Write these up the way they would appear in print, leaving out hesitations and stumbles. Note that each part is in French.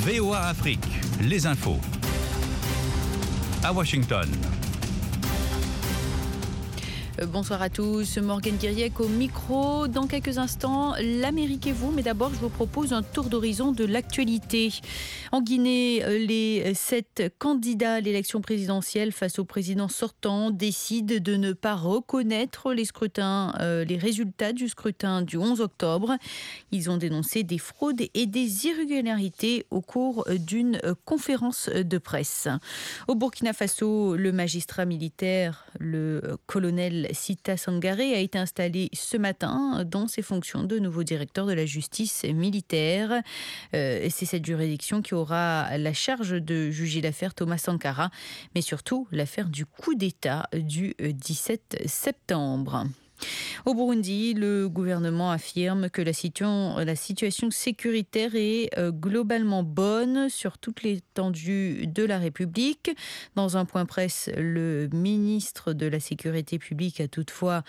VOA Afrique, les infos. À Washington. Bonsoir à tous, Morgane Guiriec au micro. Dans quelques instants, l'Amérique et vous. Mais d'abord, je vous propose un tour d'horizon de l'actualité. En Guinée, les 7 candidats à l'élection présidentielle face au président sortant décident de ne pas reconnaître les résultats du scrutin du 11 octobre. Ils ont dénoncé des fraudes et des irrégularités au cours d'une conférence de presse. Au Burkina Faso, le magistrat militaire, le colonel Sita Sangaré, a été installé ce matin dans ses fonctions de nouveau directeur de la justice militaire. C'est cette juridiction qui aura la charge de juger l'affaire Thomas Sankara, mais surtout l'affaire du coup d'État du 17 septembre. Au Burundi, le gouvernement affirme que la situation sécuritaire est globalement bonne sur toute l'étendue de la République. Dans un point presse, le ministre de la Sécurité publique a toutefois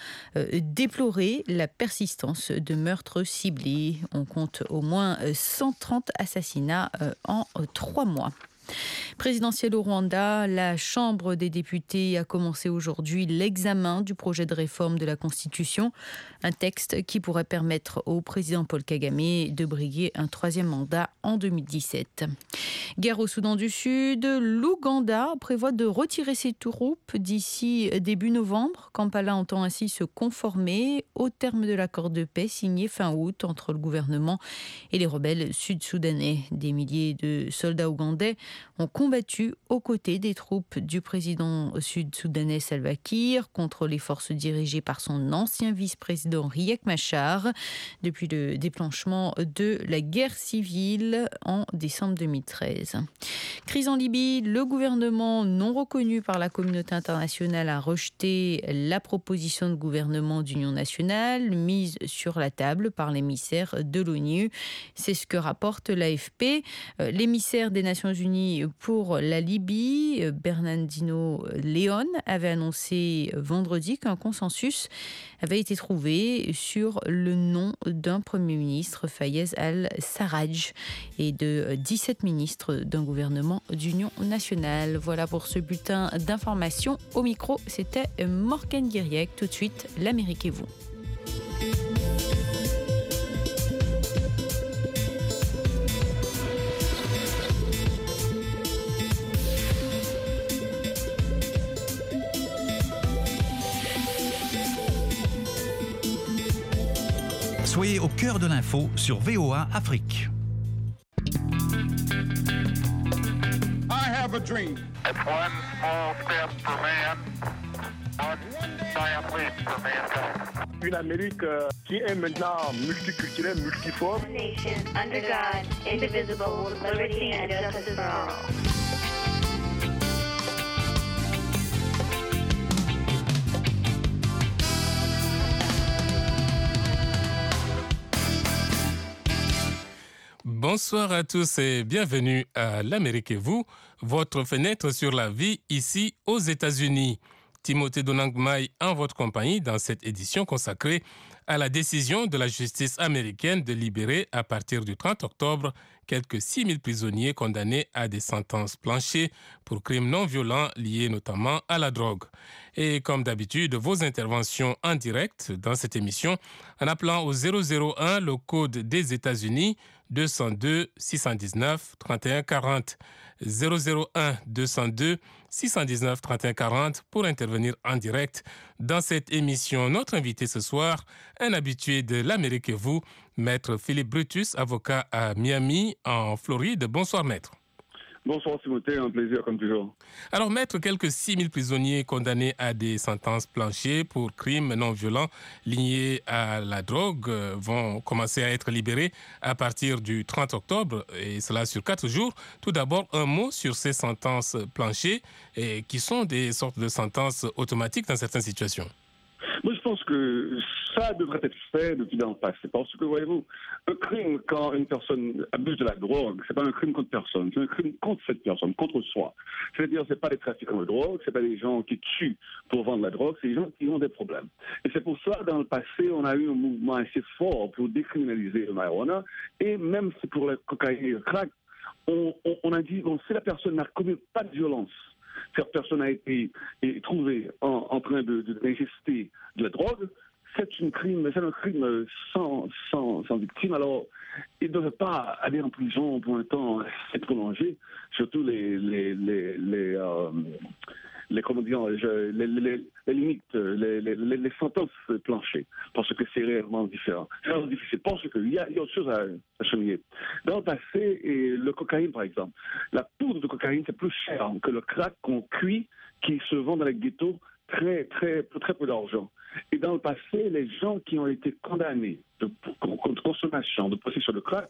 déploré la persistance de meurtres ciblés. On compte au moins 130 assassinats en 3 mois. Présidentielle au Rwanda, la Chambre des députés a commencé aujourd'hui l'examen du projet de réforme de la Constitution, un texte qui pourrait permettre au président Paul Kagame de briguer un 3e mandat en 2017. Guerre au Soudan du Sud, l'Ouganda prévoit de retirer ses troupes d'ici début novembre. Kampala entend ainsi se conformer au terme de l'accord de paix signé fin août entre le gouvernement et les rebelles sud-soudanais. Des milliers de soldats ougandais ont combattu aux côtés des troupes du président sud-soudanais Salva Kiir contre les forces dirigées par son ancien vice-président Riek Machar depuis le déclenchement de la guerre civile en décembre 2013. Crise en Libye, le gouvernement non reconnu par la communauté internationale a rejeté la proposition de gouvernement d'union nationale mise sur la table par l'émissaire de l'ONU. C'est ce que rapporte l'AFP. L'émissaire des Nations Unies pour la Libye, Bernardino Leon, avait annoncé vendredi qu'un consensus avait été trouvé sur le nom d'un Premier ministre, Fayez al-Sarraj, et de 17 ministres d'un gouvernement d'union nationale. Voilà pour ce bulletin d'information. Au micro, c'était Morgane Guiriec. Tout de suite, l'Amérique et vous. Soyez au cœur de l'info sur VOA Afrique. I have a dream. It's one small step for man, one giant leap for mankind. Une Amérique qui est maintenant multiculturelle, multiforme. Nation under God, indivisible, with liberty and justice for all. Bonsoir à tous et bienvenue à l'Amérique et vous, votre fenêtre sur la vie ici aux États-Unis. Timothée Donangmai en votre compagnie dans cette édition consacrée à la décision de la justice américaine de libérer à partir du 30 octobre quelques 6 000 prisonniers condamnés à des sentences planchées pour crimes non violents liés notamment à la drogue. Et comme d'habitude, vos interventions en direct dans cette émission en appelant au 001 le code des États-Unis 202 619 31 40 001 202 619 31 40 pour intervenir en direct dans cette émission. Notre invité ce soir, un habitué de l'Amérique et vous, Maître Philippe Brutus, avocat à Miami, en Floride. Bonsoir, Maître. Bonsoir Timothée, un plaisir comme toujours. Alors, Maître, quelques 6 000 prisonniers condamnés à des sentences planchées pour crimes non violents liés à la drogue vont commencer à être libérés à partir du 30 octobre, et cela sur 4 jours. Tout d'abord, un mot sur ces sentences planchées, qui sont des sortes de sentences automatiques dans certaines situations. Moi, je pense que ça devrait être fait depuis dans le passé. Parce que, voyez-vous, un crime, quand une personne abuse de la drogue, c'est pas un crime contre personne, c'est un crime contre cette personne, contre soi. C'est-à-dire, c'est pas des trafiquants de drogue, c'est pas des gens qui tuent pour vendre la drogue, c'est des gens qui ont des problèmes. Et c'est pour ça, dans le passé, on a eu un mouvement assez fort pour décriminaliser le marijuana, et même pour la cocaïne et le crack, on a dit, bon, si la personne n'a commis pas de violence, cette personne a été trouvée en train d'ingester de la drogue, c'est un crime sans victime. Alors, il ne devait pas aller en prison pour un temps assez prolongé, surtout les limites, les sentences planchées, parce que c'est réellement différent. C'est vraiment difficile, parce qu'il y a autre chose à cheminer. Dans le passé, le cocaïne, par exemple, la poudre de cocaïne, c'est plus cher que le crack qu'on cuit, qui se vend dans les ghettos, très peu d'argent. Et dans le passé, les gens qui ont été condamnés de consommation, de possession de crack,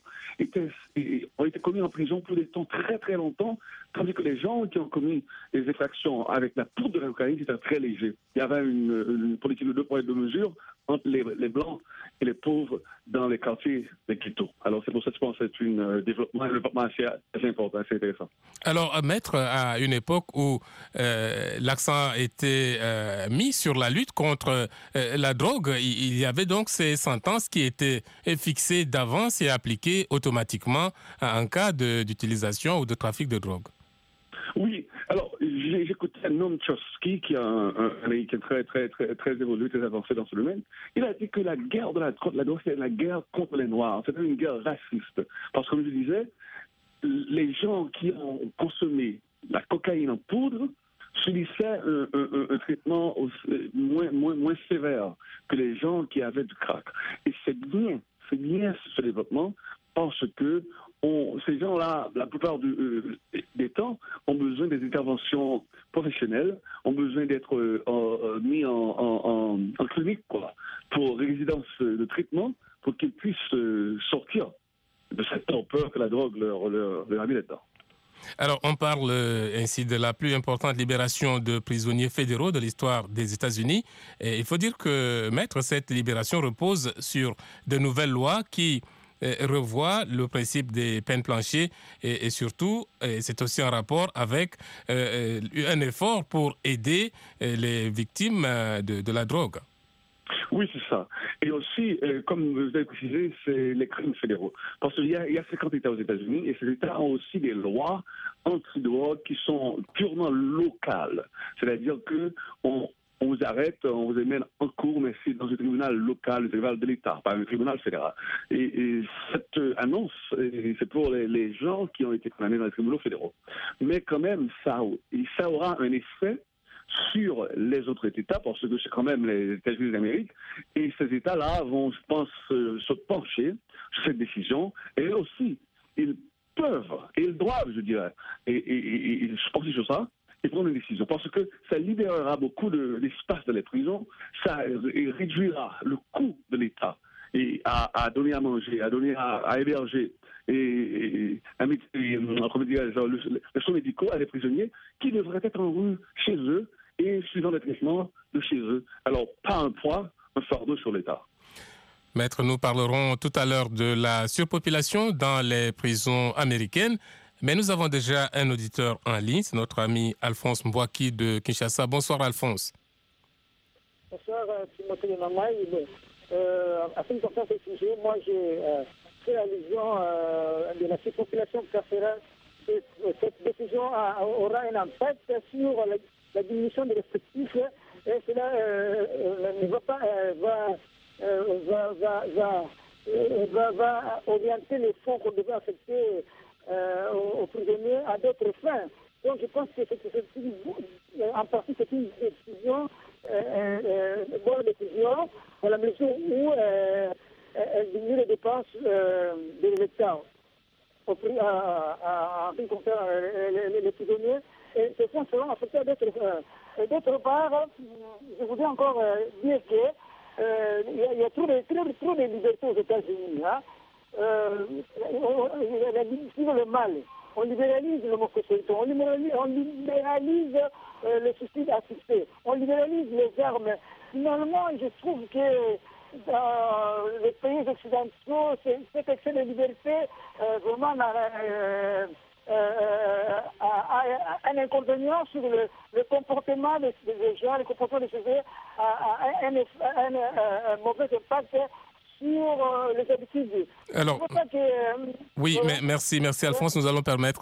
ont été commis en prison pour des temps très longtemps, tandis que les gens qui ont commis des infractions avec la poudre de la cocaïne, c'était très léger. Il y avait une politique de 2 poids et 2 mesures entre les blancs et les pauvres dans les quartiers des ghettos. Alors c'est pour ça que je pense que c'est un développement assez important, assez intéressant. Alors, maître, à une époque où l'accent était mis sur la lutte contre la drogue, il y avait donc ces sentences qui étaient fixées d'avance et appliquées automatiquement en cas d'utilisation ou de trafic de drogue. Oui, alors j'ai écouté Noam Chomsky, qui est un Américain très évolué, très avancé dans ce domaine. Il a dit que la guerre de la drogue, c'est la guerre contre les Noirs. C'était une guerre raciste. Parce que, comme je disais, les gens qui ont consommé la cocaïne en poudre subissaient un traitement moins sévère que les gens qui avaient du crack. Et c'est bien ce développement, parce que ces gens-là, la plupart des temps, ont besoin des interventions professionnelles, ont besoin d'être mis en clinique, pour résidence de traitement, pour qu'ils puissent sortir de cette torpeur que la drogue leur a mis là-dedans. Alors, on parle ainsi de la plus importante libération de prisonniers fédéraux de l'histoire des États-Unis. Et il faut dire que, maître, cette libération repose sur de nouvelles lois qui revoient le principe des peines planchées et surtout, c'est aussi en rapport avec un effort pour aider les victimes de la drogue. Oui, c'est ça. Et aussi, comme vous avez précisé, c'est les crimes fédéraux. Parce qu'il y a 50 États aux États-Unis et ces États ont aussi des lois anti-drogue qui sont purement locales. C'est-à-dire qu'on vous arrête, on vous amène en cours, mais c'est dans un tribunal local, le tribunal de l'État, pas un tribunal fédéral. Et cette annonce, c'est pour les gens qui ont été condamnés dans les tribunaux fédéraux. Mais quand même, ça aura un effet sur les autres États, parce que c'est quand même les États-Unis d'Amérique, et ces États-là vont, je pense, se pencher sur cette décision, et aussi, ils peuvent, et ils doivent, je dirais, et se pencher sur ça, et prendre une décision, parce que ça libérera beaucoup d'espace dans les prisons, ça réduira le coût de l'État, et à donner à manger, à donner à héberger, et les soins médicaux à des prisonniers qui devraient être en rue chez eux et suivant les traitements de chez eux. Alors, pas un poids, un fardeau sur l'État. Maître, nous parlerons tout à l'heure de la surpopulation dans les prisons américaines, mais nous avons déjà un auditeur en ligne, c'est notre ami Alphonse Mbouaki de Kinshasa. Bonsoir Alphonse. Bonsoir Timothée de Mamaï. À ce qui concerne ce sujet, moi j'ai fait allusion de la surpopulation carcérale. Cette décision aura un impact sur la diminution des effectifs et cela ne va pas va orienter les fonds qu'on devait affecter aux prisonniers à d'autres fins. Donc je pense que en partie c'est une décision, bonne décision, dans la mesure où elle diminue les dépenses de l'État en ce qui concerne les prisonniers. Et ces fonds seront affectés à d'autres fins. Et d'autre part, je voudrais encore dire qu'il y a trop de libertés aux États-Unis. On libéralise le mal, on libéralise l'homosexualité, on libéralise le suicide assisté, on libéralise les armes. Finalement, je trouve que dans les pays occidentaux, cet excès de liberté vraiment un inconvénient sur le comportement des gens, le comportement des sujets, a un mauvais impact sur les habitudes. Alors, c'est pour ça que, oui, voilà. merci Alphonse. Nous allons permettre